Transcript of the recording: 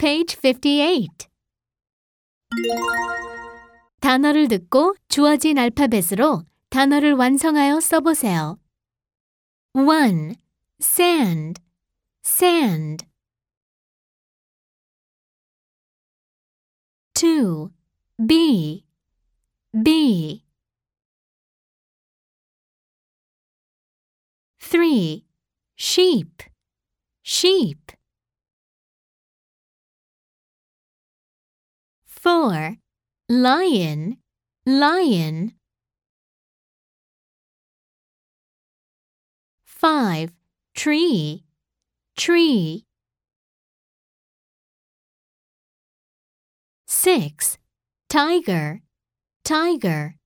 Page 58. 단어를 듣고 주어진 알파벳으로 단어를 완성하여 써보세요. 1. Sand, sand. 2. Bee, bee. 3. Sheep, sheep. 4. Lion, lion. 5. Tree, tree. 6. Tiger, tiger.